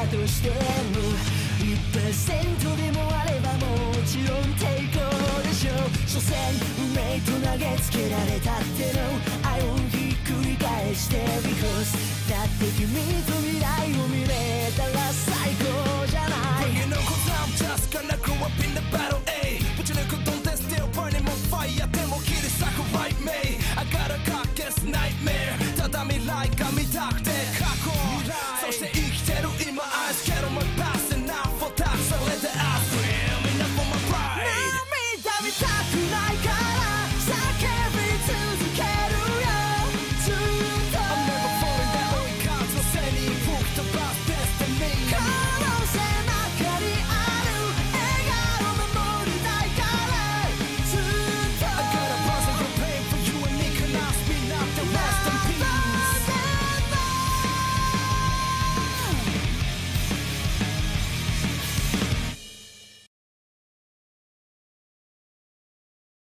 としても 1% でもあればもちろん抵抗でしょう。所詮運命と投げつけられたっての愛をひっくり返して Because だって君と未来を見れたら